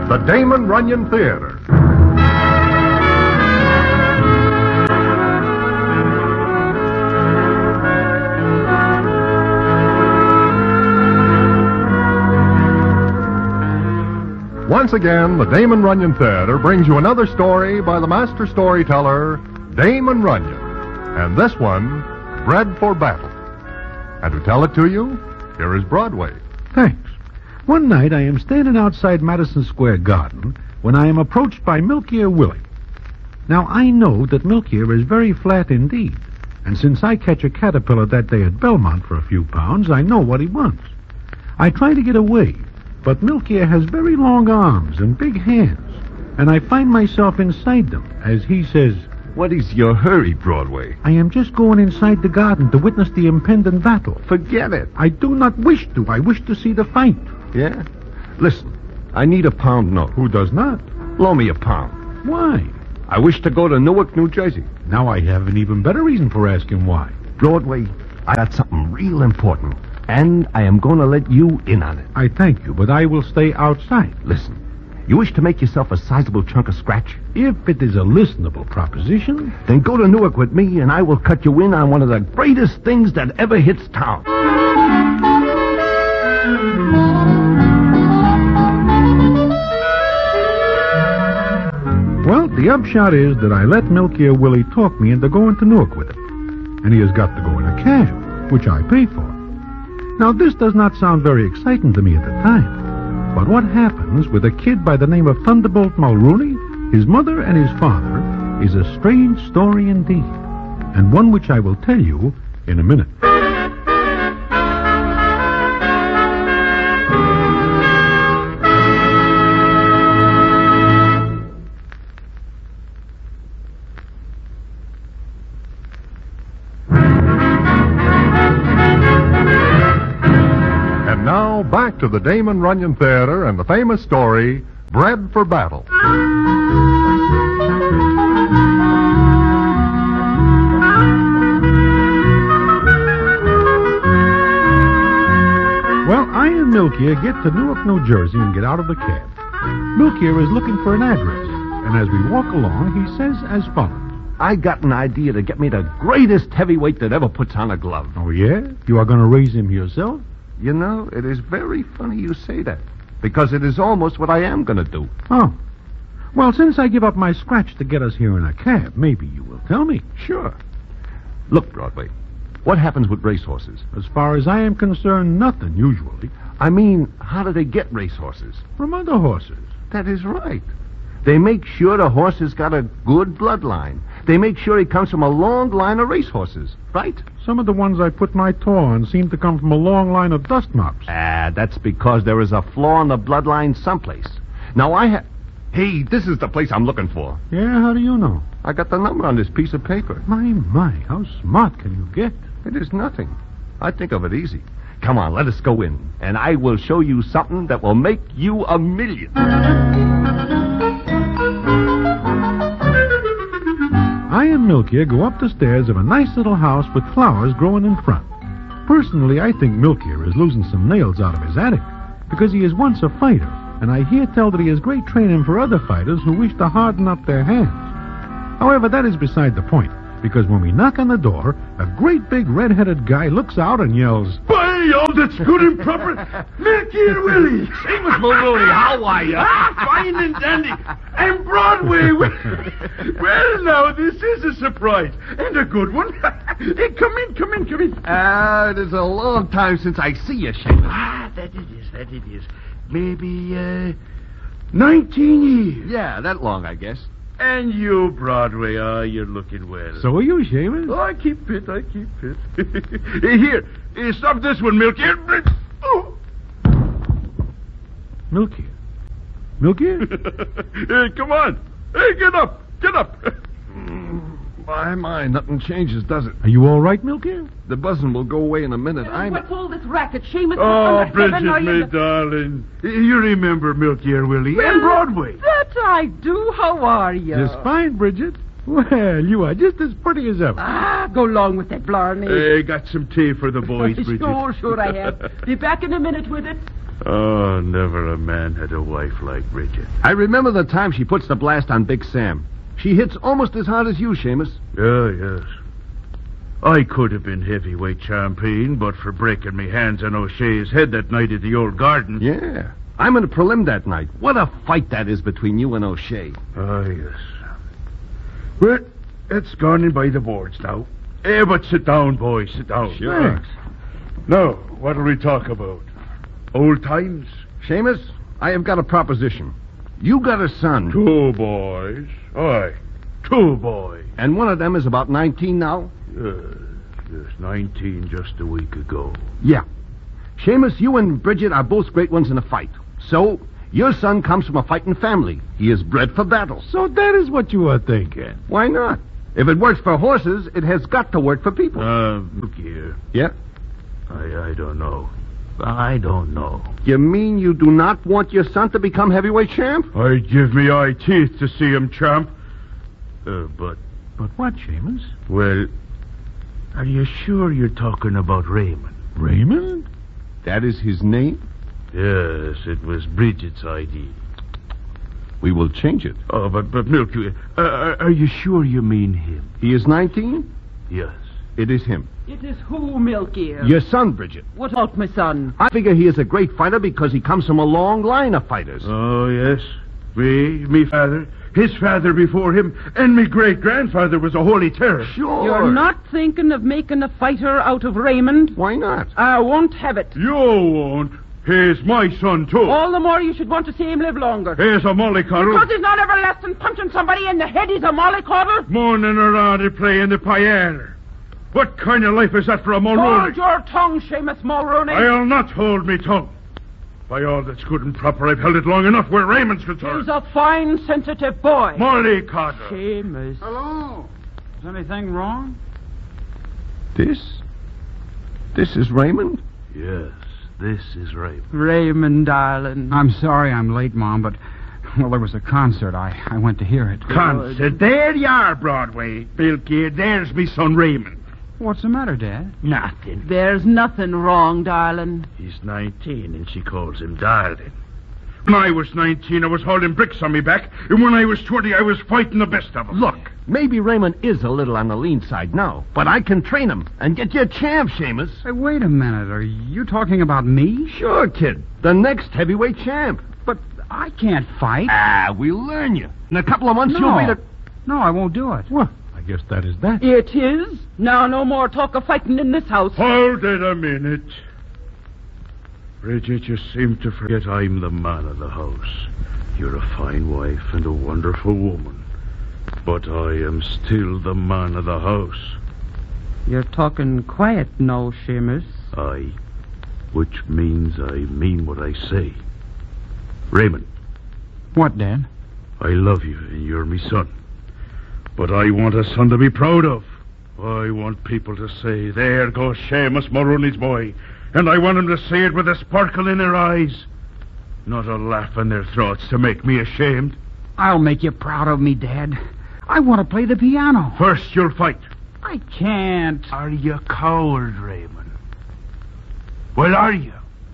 the Damon Runyon Theater. Once again, the Damon Runyon Theater brings you another story by the master storyteller, Damon Runyon. And this one, Bred for Battle. And to tell it to you, here is Broadway. Thanks. One night I am standing outside Madison Square Garden when I am approached by Milky Ear Willie. Now, I know that Milky Ear is very flat indeed, and since I catch a caterpillar that day at Belmont for a few pounds, I know what he wants. I try to get away, but Milky Ear has very long arms and big hands, and I find myself inside them, as he says, "What is your hurry, Broadway?" "I am just going inside the garden to witness the impending battle." "Forget it." "I do not wish to. I wish to see the fight." "Yeah? Listen, I need a pound note." "Who does not?" "Loan me a pound." "Why?" "I wish to go to Newark, New Jersey." Now I have an even better reason for asking why. "Broadway, I got something real important, and I am going to let you in on it." "I thank you, but I will stay outside." "Listen, you wish to make yourself a sizable chunk of scratch? If it is a listenable proposition. Then go to Newark with me, and I will cut you in on one of the greatest things that ever hits town." Well, the upshot is that I let Milky Ear Willie talk me into going to Newark with him. And he has got to go in a cab, which I pay for. Now, this does not sound very exciting to me at the time. But what happens with a kid by the name of Thunderbolt Mulrooney, his mother and his father, is a strange story indeed, and one which I will tell you in a minute. And now, back to the Damon Runyon Theater and the famous story, Bred for Battle. Well, I and Milky Ear get to Newark, New Jersey, and get out of the cab. Milky Ear is looking for an address, and as we walk along, he says as follows. "I got an idea to get me the greatest heavyweight that ever puts on a glove." "Oh, yeah? You are going to raise him yourself?" You know, it is very funny you say that, because it is almost what I am going to do. "Oh. Well, since I give up my scratch to get us here in a cab, maybe you will tell me." Sure. Look, Broadway, what happens with racehorses? As far as I am concerned, nothing, usually. I mean, how do they get racehorses? From other horses. That is right. They make sure the horse has got a good bloodline. They make sure he comes from a long line of racehorses, right? Some of the ones I put my toe on seem to come from a long line of dust mops. That's because there is a flaw in the bloodline someplace. Now, Hey, this is the place I'm looking for. Yeah, how do you know? I got the number on this piece of paper. My, how smart can you get? It is nothing. I think of it easy. Come on, let us go in, and I will show you something that will make you a million. I and Milky Ear go up the stairs of a nice little house with flowers growing in front. Personally, I think Milky Ear is losing some nails out of his attic, because he is once a fighter, and I hear tell that he has great training for other fighters who wish to harden up their hands. However, that is beside the point, because when we knock on the door, a great big red-headed guy looks out and yells, "By all that's good and proper, Milky Ear Willie!" Seamus Mulrooney, how are you? Fine and dandy. And Broadway. Well, now, this is a surprise. And a good one. Hey, come in. It is a long time since I see you, Seamus. That it is. Maybe, 19 years. Yeah, that long, I guess. And you, Broadway, you're looking well. "So are you, Seamus?" Oh, I keep fit. Here, stop this one, Milky Ear. Oh. Milky Ear? Milky Ear? Hey, come on. Hey, get up. My, nothing changes, does it? Are you all right, Milky Ear? The buzzing will go away in a minute. What's all this racket, Seamus? Oh, Bridget, are you my darling. You remember Milky Ear Willie and Broadway. That I do. How are you? Just fine, Bridget. Well, you are just as pretty as ever. Go along with that, Blarney. Hey, got some tea for the boys, Bridget. Sure I have. Be back in a minute with it. Oh, never a man had a wife like Bridget. I remember the time she puts the blast on Big Sam. She hits almost as hard as you, Seamus. Yes. I could have been heavyweight champion, but for breaking me hands on O'Shea's head that night at the old garden. Yeah. I'm in the prelim that night. What a fight that is between you and O'Shea. Yes. Well, it's gone in by the boards now. But sit down, boys, sit down. Sure. Thanks. Now, what'll we talk about? Old times? Seamus, I have got a proposition. You got a son. 2 boys. Aye, 2 boys. And one of them is about 19 now? Yes, 19 just a week ago. Yeah. Seamus, you and Bridget are both great ones in a fight. So, your son comes from a fighting family. He is bred for battle. So that is what you are thinking. Why not? If it works for horses, it has got to work for people. Look here. Yeah? I don't know. I don't know. You mean you do not want your son to become heavyweight champ? I'd give me eye teeth to see him champ. But what, Seamus? well, are you sure you're talking about Raymond? Raymond? That is his name? Yes, it was Bridget's idea. We will change it. Oh, but Milky, are you sure you mean him? He is 19? Yes. It is him. It is who, Milky? Your son, Bridget. What about my son? I figure he is a great fighter because he comes from a long line of fighters. Oh, yes. Me father, his father before him, and me great-grandfather was a holy terror. Sure. You're not thinking of making a fighter out of Raymond? Why not? I won't have it. You won't. He's my son, too. All the more you should want to see him live longer. He's a mollycoddle. Because he's not ever less than punching somebody in the head, he's a mollycoddle. Mourning around and playing the piano. What kind of life is that for a Mulrooney? Hold your tongue, Seamus Mulrooney. I'll not hold me tongue. By all that's good and proper, I've held it long enough where Raymond's concerned. He's a fine, sensitive boy. Mollycoddle. Seamus. Hello? Is anything wrong? This is Raymond? Yes, this is Raymond. Raymond, darling. I'm sorry I'm late, Mom, but, well, there was a concert. I went to hear it. Concert. There you are, Broadway. Bill Kid, there's me son Raymond. What's the matter, Dad? Nothing. There's nothing wrong, darling. He's 19, and she calls him darling. When I was 19, I was holding bricks on me back, and when I was 20, I was fighting the best of them. Look, maybe Raymond is a little on the lean side now, but I can train him and get you a champ, Seamus. Hey, wait a minute. Are you talking about me? Sure, kid. The next heavyweight champ. But I can't fight. We'll learn you. In a couple of months, you'll be the... No, I won't do it. Well, I guess that is that. It is. Now no more talk of fighting in this house. Hold it a minute. Bridget, you seem to forget I'm the man of the house. You're a fine wife and a wonderful woman. But I am still the man of the house. You're talking quiet now, Seamus. Aye. Which means I mean what I say. Raymond, What, Dad? I love you and you're me son. But I want a son to be proud of. I want people to say, there goes Seamus Mulrooney's boy. And I want them to say it with a sparkle in their eyes. Not a laugh in their throats to make me ashamed. I'll make you proud of me, Dad. I want to play the piano. First you'll fight. I can't. Are you coward, Raymond? Well, are you?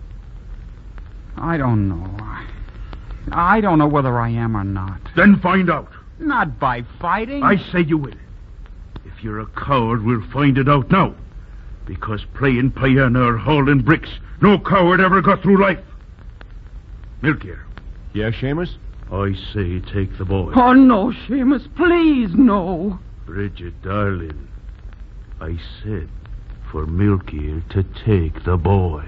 I don't know. I don't know whether I am or not. Then find out. Not by fighting. I say you will. If you're a coward, we'll find it out now. Because playing piano or hauling bricks, no coward ever got through life. Milk here. Yeah, Seamus? I say take the boy. Oh, no, Seamus, please, no. Bridget, darling, I said for Milk here to take the boy.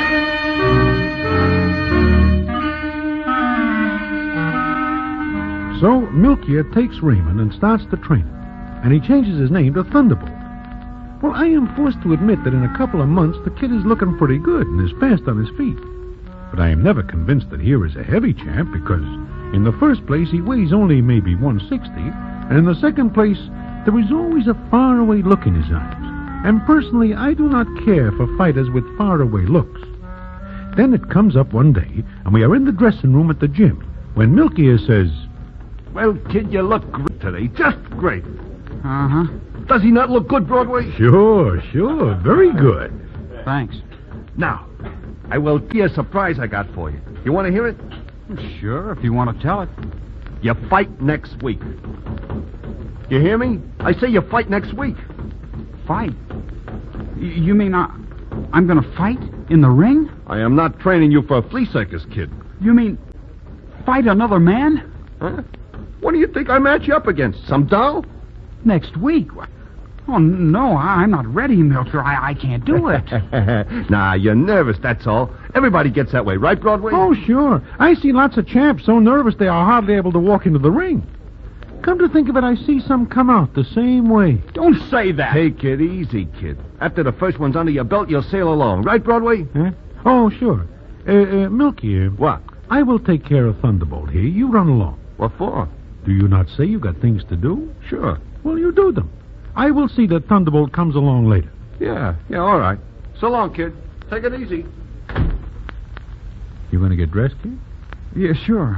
So Milkier takes Raymond and starts to train him, and he changes his name to Thunderbolt. Well, I am forced to admit that in a couple of months the kid is looking pretty good and is fast on his feet. But I am never convinced that here is a heavy champ because, in the first place, he weighs only maybe 160, and in the second place, there is always a faraway look in his eyes. And personally, I do not care for fighters with faraway looks. Then it comes up one day, and we are in the dressing room at the gym, when Milkier says, Well, kid, you look great today. Just great. Uh-huh. Does he not look good, Broadway? Sure, very good. Thanks. Now, I will tell you a surprise I got for you. You want to hear it? Sure, if you want to tell it. You fight next week. You hear me? I say you fight next week. Fight? You mean I'm going to fight in the ring? I am not training you for a flea circus, kid. You mean fight another man? Huh? What do you think I match you up against? Some doll? Next week? Oh, no, I'm not ready, Milker. I can't do it. Nah, you're nervous, that's all. Everybody gets that way, right, Broadway? Oh, sure. I see lots of champs so nervous they are hardly able to walk into the ring. Come to think of it, I see some come out the same way. Don't say that. Take it easy, kid. After the first one's under your belt, you'll sail along. Right, Broadway? Huh? Oh, sure. Milky, What? I will take care of Thunderbolt here. You run along. What for? Do you not say you got things to do? Sure. Well, you do them. I will see that Thunderbolt comes along later. Yeah, all right. So long, kid. Take it easy. You going to get dressed, kid? Yeah, sure.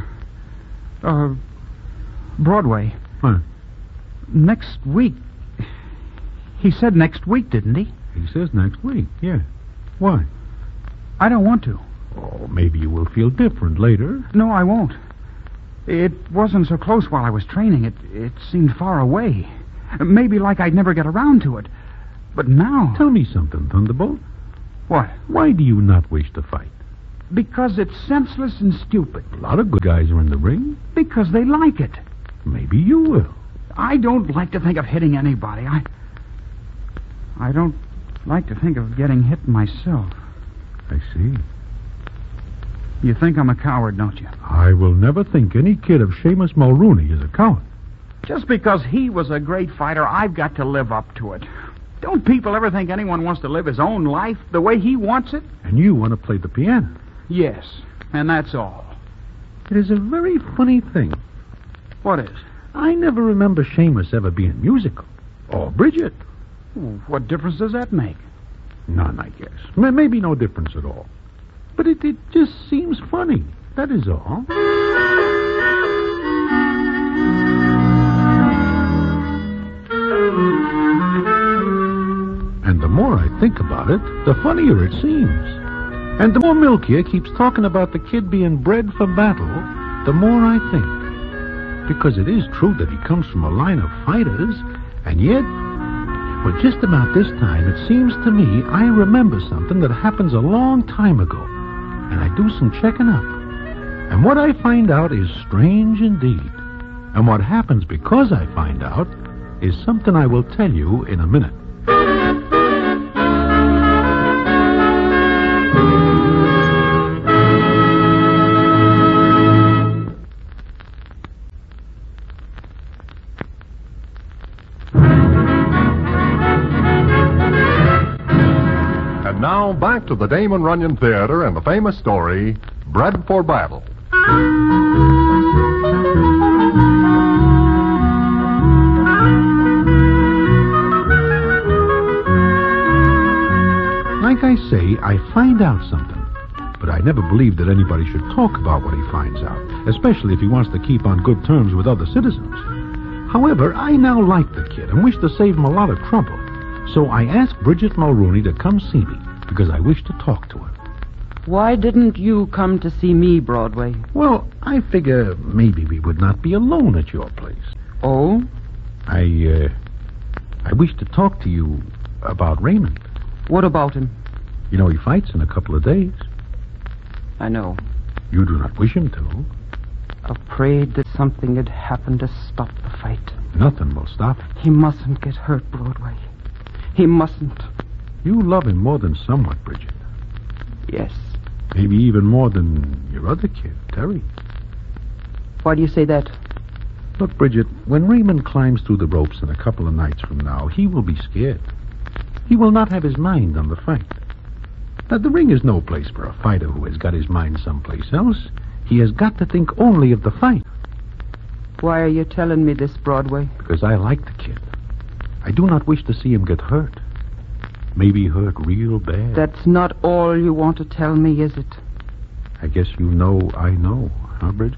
Broadway. Huh? Next week. He said next week, didn't he? He says next week, yeah. Why? I don't want to. Oh, maybe you will feel different later. No, I won't. It wasn't so close while I was training. It seemed far away. Maybe like I'd never get around to it. But now... Tell me something, Thunderbolt. What? Why do you not wish to fight? Because it's senseless and stupid. A lot of good guys are in the ring. Because they like it. Maybe you will. I don't like to think of hitting anybody. I don't like to think of getting hit myself. I see. You think I'm a coward, don't you? I will never think any kid of Seamus Mulrooney is a coward. Just because he was a great fighter, I've got to live up to it. Don't people ever think anyone wants to live his own life the way he wants it? And you want to play the piano. Yes, and that's all. It is a very funny thing. What is? I never remember Seamus ever being musical. Or Bridget. What difference does that make? None, I guess. Maybe no difference at all. But it just seems funny. That is all. And the more I think about it, the funnier it seems. And the more Milky keeps talking about the kid being bred for battle, the more I think. Because it is true that he comes from a line of fighters, and yet, well, just about this time, it seems to me I remember something that happens a long time ago, and I do some checking up. And what I find out is strange indeed. And what happens because I find out is something I will tell you in a minute. And now back to the Damon Runyon Theater and the famous story, Bred for Battle. Like I say, I find out something. But I never believed that anybody should talk about what he finds out, especially if he wants to keep on good terms with other citizens. However, I now like the kid and wish to save him a lot of trouble. So I asked Bridget Mulrooney to come see me, because I wish to talk to her. Why didn't you come to see me, Broadway? Well, I figure maybe we would not be alone at your place. Oh? I wish to talk to you about Raymond. What about him? You know, he fights in a couple of days. I know. You do not wish him to. Afraid that something had happened to stop the fight. Nothing will stop it. He mustn't get hurt, Broadway. He mustn't. You love him more than somewhat, Bridget. Yes. Maybe even more than your other kid, Terry. Why do you say that? Look, Bridget, when Raymond climbs through the ropes in a couple of nights from now, he will be scared. He will not have his mind on the fight. Now, the ring is no place for a fighter who has got his mind someplace else. He has got to think only of the fight. Why are you telling me this, Broadway? Because I like the kid. I do not wish to see him get hurt. Maybe hurt real bad. That's not all you want to tell me, is it? I guess you know I know, huh, Bridget?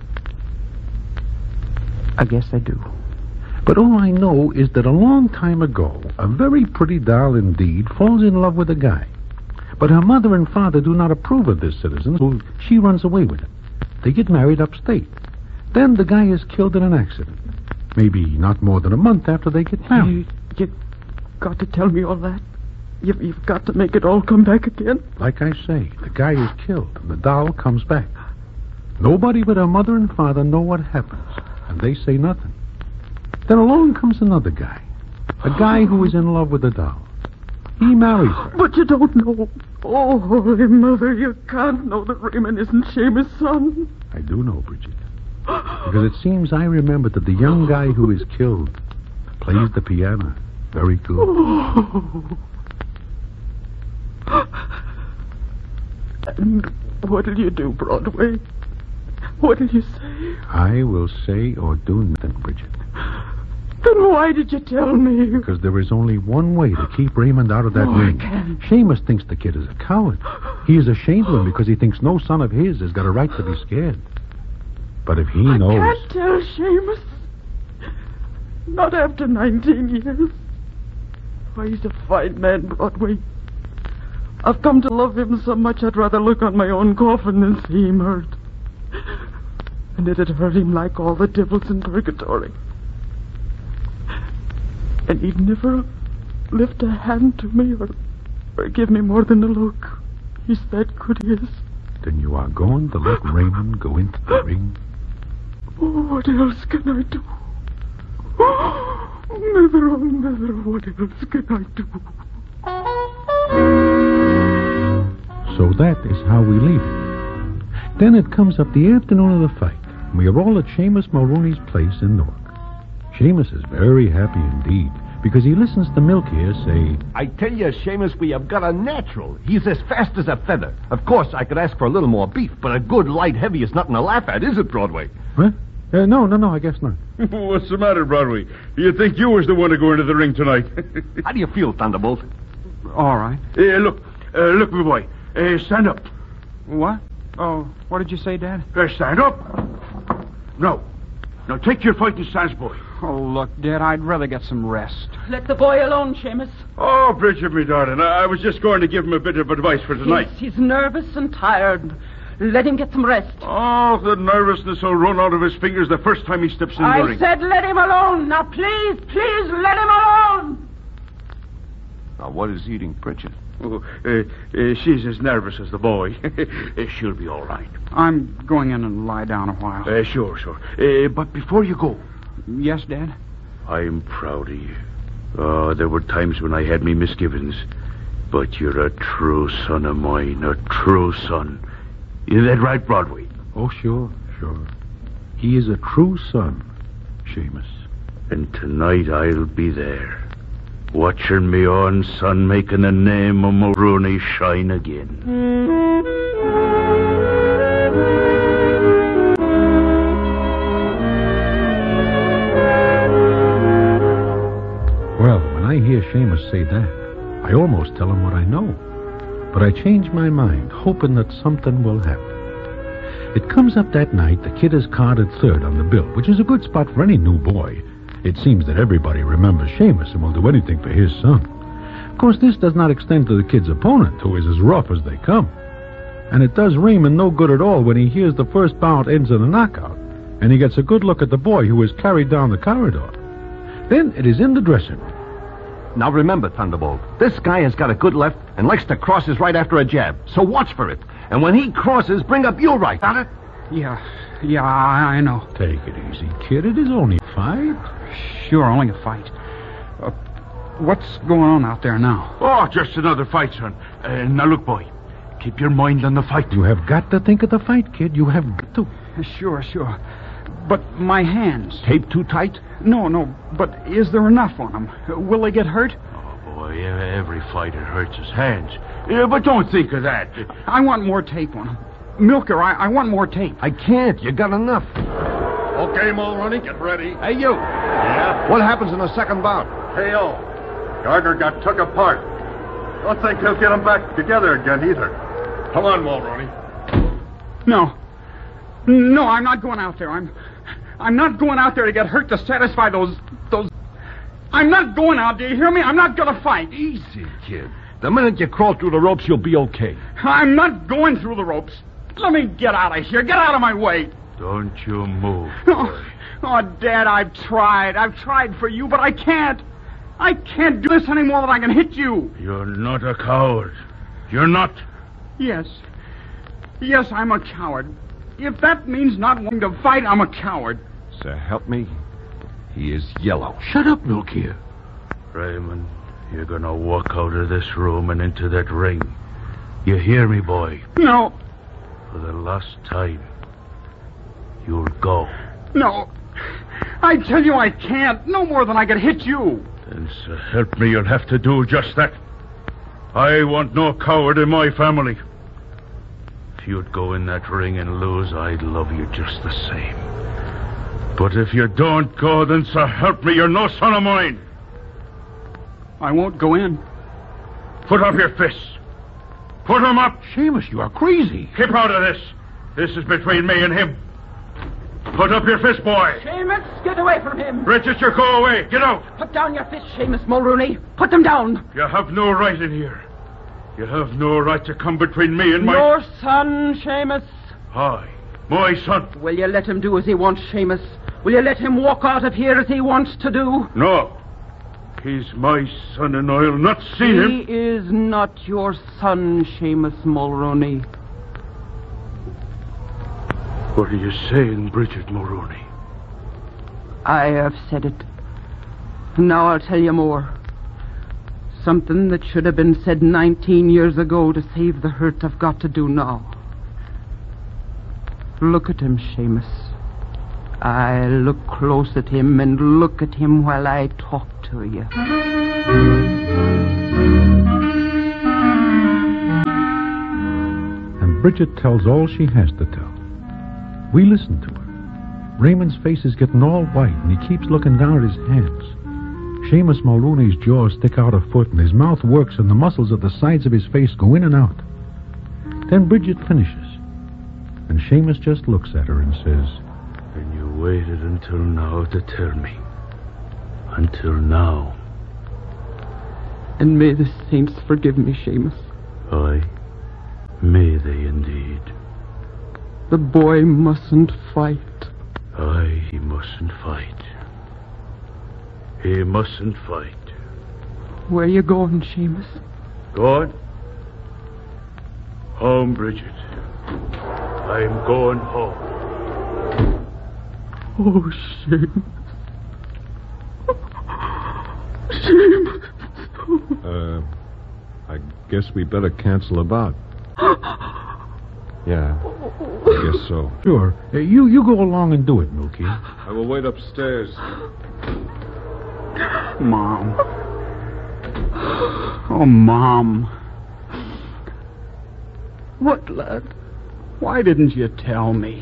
I guess I do. But all I know is that a long time ago, a very pretty doll indeed falls in love with a guy. But her mother and father do not approve of this citizen, so she runs away with him. They get married upstate. Then the guy is killed in an accident. Maybe not more than a month after they get married. You've got to tell me all that. You've got to make it all come back again. Like I say, the guy is killed, and the doll comes back. Nobody but her mother and father know what happens, and they say nothing. Then along comes another guy. A guy who is in love with the doll. He marries her. But you don't know. Oh, Holy Mother, you can't know that Raymond isn't Seamus' son. I do know, Bridget. Because it seems I remember that the young guy who is killed plays the piano very good. Oh. And what'll you do, Broadway? What'll you say? I will say or do nothing, Bridget. Then why did you tell me? Because there is only one way to keep Raymond out of that ring. I can't. Seamus thinks the kid is a coward. He is ashamed of him because he thinks no son of his has got a right to be scared. But if he knows... I can't tell Seamus. Not after 19 years. Why, he's a fine man, Broadway. I've come to love him so much I'd rather look on my own coffin than see him hurt. And it'd hurt him like all the devils in purgatory. And he'd never lift a hand to me or give me more than a look. He's that good, he is. Then you are going to let Raymond go into the ring? Oh, what else can I do? Oh, Mother, what else can I do? So that is how we leave it. Then it comes up the afternoon of the fight. We are all at Seamus Mulrooney's place in Newark. Seamus is very happy indeed, because he listens to Milky say, I tell you, Seamus, we have got a natural. He's as fast as a feather. Of course, I could ask for a little more beef, but a good light heavy is nothing to laugh at, is it, Broadway? Huh? No, I guess not. What's the matter, Broadway? You think you was the one to go into the ring tonight? How do you feel, Thunderbolt? All right. Look, my boy. Stand up. What? Oh, what did you say, Dad? Stand up. Now, take your fighting stance, boy. Oh, look, Dad, I'd rather get some rest. Let the boy alone, Seamus. Oh, Bridget, me darling, I was just going to give him a bit of advice for tonight. He's nervous and tired. Let him get some rest. Oh, the nervousness will run out of his fingers the first time he steps in the ring. I said let him alone. Now, please, let him alone. Now, what is eating Bridget? Oh, she's as nervous as the boy. She'll be all right. I'm going in and lie down a while. Sure. But before you go... Yes, Dad? I'm proud of you. Oh, there were times when I had me misgivings. But you're a true son of mine, a true son. Is that right, Broadway? Oh, sure. He is a true son, Seamus. And tonight I'll be there. Watching me own son making the name of Mulrooney shine again. Well, when I hear Seamus say that, I almost tell him what I know. But I change my mind, hoping that something will happen. It comes up that night the kid is carded third on the bill, which is a good spot for any new boy. It seems that everybody remembers Seamus and will do anything for his son. Of course, this does not extend to the kid's opponent, who is as rough as they come. And it does Raymond no good at all when he hears the first bout ends in a knockout, and he gets a good look at the boy who is carried down the corridor. Then it is in the dressing room. Now remember, Thunderbolt, this guy has got a good left and likes to cross his right after a jab, so watch for it. And when he crosses, bring up your right, got it? Yeah, I know. Take it easy, kid. It is only a fight. Sure, only a fight. What's going on out there now? Oh, just another fight, son. Now look, boy. Keep your mind on the fight. You have got to think of the fight, kid. You have got to. Sure. But my hands... Tape too tight? No, but is there enough on them? Will they get hurt? Oh, boy, every fighter hurts his hands. But don't think of that. I want more tape on them. Milker, I want more tape. I can't. You got enough. Okay, Mulrooney, get ready. Hey, you. Yeah? What happens in the second bout? KO. Gardner got took apart. Don't think he'll get them back together again, either. Come on, Mulrooney. No, I'm not going out there. I'm not going out there to get hurt to satisfy those... I'm not going out, do you hear me? I'm not going to fight. Easy, kid. The minute you crawl through the ropes, you'll be okay. I'm not going through the ropes. Let me get out of here. Get out of my way. Don't you move. Oh, Dad, I've tried. I've tried for you, but I can't. I can't do this any more than I can hit you. You're not a coward. You're not. Yes. Yes, I'm a coward. If that means not wanting to fight, I'm a coward. So help me, he is yellow. Shut up, Milky. Raymond, you're gonna walk out of this room and into that ring. You hear me, boy? No. For the last time. You'll go. No. I tell you I can't. No more than I can hit you. Then so help me, you'll have to do just that. I want no coward in my family. If you'd go in that ring and lose, I'd love you just the same. But if you don't go, then so help me, you're no son of mine. I won't go in. Put up your fists. Put them up. Seamus, you are crazy. Keep out of this. This is between me and him. Put up your fist, boy. Seamus, get away from him. Register, go away. Get out. Put down your fists, Seamus Mulrooney. Put them down. You have no right in here. You have no right to come between me and my... Your son, Seamus. Aye, my son. Will you let him do as he wants, Seamus? Will you let him walk out of here as he wants to do? No. He's my son, and I'll not see him. He is not your son, Seamus Mulrooney. What are you saying, Bridget Mulrooney? I have said it. Now I'll tell you more. Something that should have been said 19 years ago to save the hurt I've got to do now. Look at him, Seamus. I look close at him and look at him while I talk to you. And Bridget tells all she has to tell. We listen to her. Raymond's face is getting all white, and he keeps looking down at his hands. Seamus Mulrooney's jaws stick out a foot, and his mouth works, and the muscles at the sides of his face go in and out. Then Bridget finishes, and Seamus just looks at her and says, And you waited until now to tell me. Until now. And may the saints forgive me, Seamus. Aye, may they indeed. The boy mustn't fight. Aye, he mustn't fight. He mustn't fight. Where you going, Seamus? Going? Home, Bridget. I'm going home. Oh, Seamus. Seamus. I guess we better cancel about. Yeah, I guess so. Sure. You go along and do it, Milky. I will wait upstairs. Mom. Oh, Mom. What, lad? Why didn't you tell me?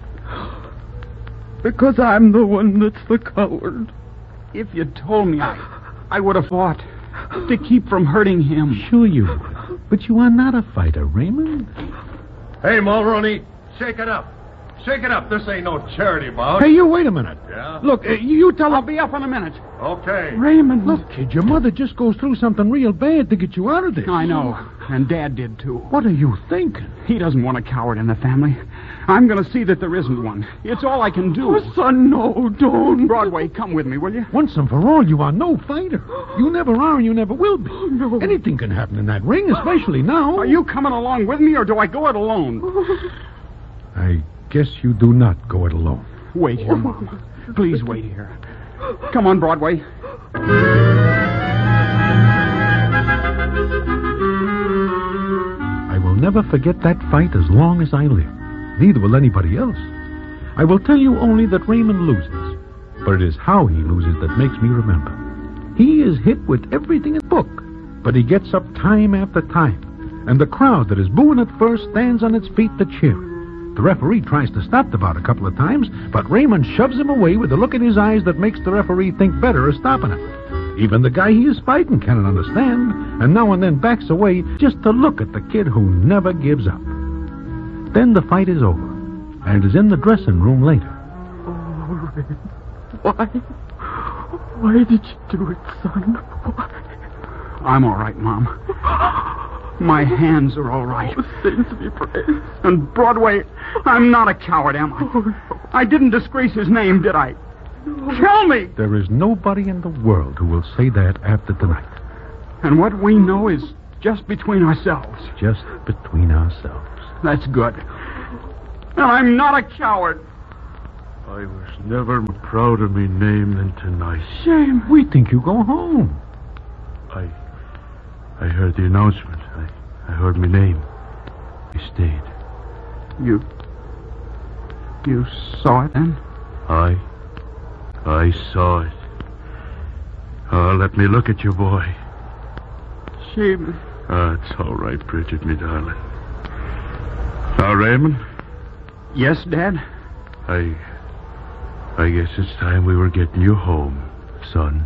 Because I'm the one that's the coward. If you'd told me, I would have fought to keep from hurting him. Sure you would. But you are not a fighter, Raymond. Hey, Mulrooney, shake it up. Shake it up. This ain't no charity bout. Hey, you wait a minute. Yeah? Look, you tell I'll her... be up in a minute. Okay. Raymond. Look, kid, your mother just goes through something real bad to get you out of this. I know. And Dad did, too. What are you thinking? He doesn't want a coward in the family. I'm going to see that there isn't one. It's all I can do. Oh, son, no, don't. Broadway, come with me, will you? Once and for all, you are no fighter. You never are and you never will be. Oh, no. Anything can happen in that ring, especially now. Are you coming along with me, or do I go it alone? I guess you do not go it alone. Wait here, Mom. Please wait here. Come on, Broadway. I will never forget that fight as long as I live. Neither will anybody else. I will tell you only that Raymond loses. But it is how he loses that makes me remember. He is hit with everything in the book, but he gets up time after time. And the crowd that is booing at first stands on its feet to cheer. The referee tries to stop the bout a couple of times, but Raymond shoves him away with a look in his eyes that makes the referee think better of stopping him. Even the guy he is fighting cannot understand, and now and then backs away just to look at the kid who never gives up. Then the fight is over, and it is in the dressing room later. Oh, Ray. Why? Why did you do it, son? Why? I'm all right, Mom. My hands are all right. Saints be praised. And Broadway, I'm not a coward, am I? I didn't disgrace his name, did I? Tell me! There is nobody in the world who will say that after tonight. And what we know is just between ourselves. Just between ourselves. That's good. And I'm not a coward. I was never prouder of me name than tonight. Shame. We think you go home. I heard the announcement. I heard my name. I stayed. You saw it then? I saw it. Oh, let me look at you, boy. Seamus. It's all right, Bridget, me darling. Now, Raymond? Yes, Dad? I guess it's time we were getting you home, son.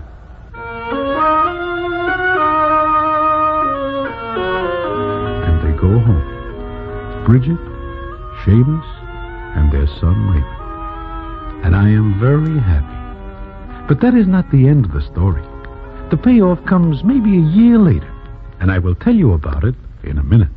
And they go home. Bridget, Seamus, and their son Raymond. And I am very happy. But that is not the end of the story. The payoff comes maybe a year later, and I will tell you about it in a minute.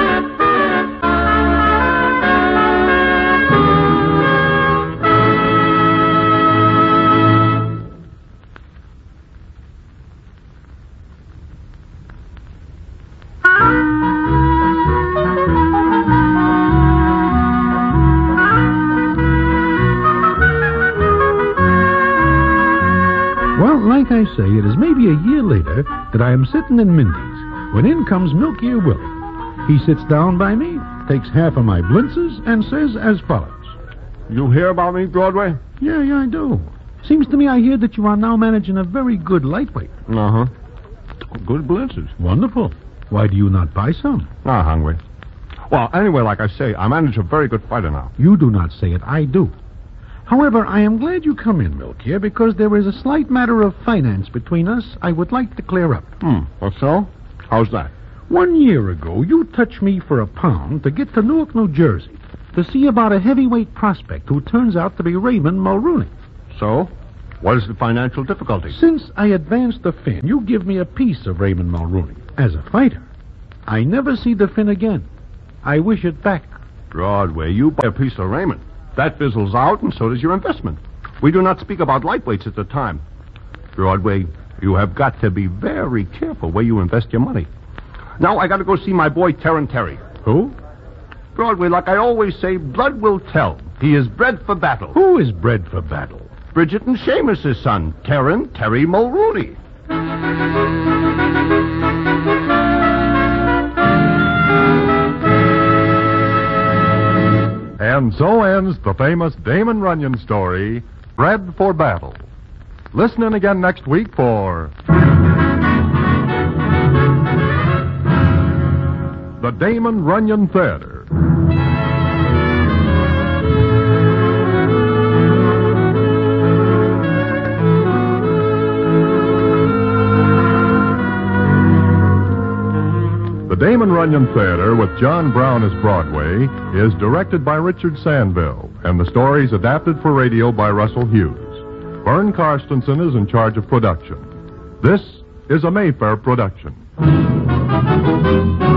Like I say, it is maybe a year later that I am sitting in Mindy's when in comes Milky Ear Willie. He sits down by me, takes half of my blintzes, and says as follows. You hear about me, Broadway? Yeah, I do. Seems to me I hear that you are now managing a very good lightweight. Uh-huh. Good blintzes. Wonderful. Why do you not buy some? Not hungry. Well, anyway, like I say, I manage a very good fighter now. You do not say it, I do. However, I am glad you come in, Milky, because there is a slight matter of finance between us I would like to clear up. What so? How's that? 1 year ago, you touched me for £1 to get to Newark, New Jersey, to see about a heavyweight prospect who turns out to be Raymond Mulrooney. So? What is the financial difficulty? Since I advanced the fin, you give me a piece of Raymond Mulrooney as a fighter. I never see the fin again. I wish it back. Broadway, you buy a piece of Raymond. That fizzles out, and so does your investment. We do not speak about lightweights at the time. Broadway, you have got to be very careful where you invest your money. Now, I got to go see my boy, Terry. Who? Broadway, like I always say, blood will tell. He is bred for battle. Who is bred for battle? Bridget and Seamus' son, Terry Mulrooney. And so ends the famous Damon Runyon story, Bred for Battle. Listen in again next week for the Damon Runyon Theater. The Damon Runyon Theater, with John Brown as Broadway, is directed by Richard Sandville, and the story is adapted for radio by Russell Hughes. Vern Karstensen is in charge of production. This is a Mayfair production.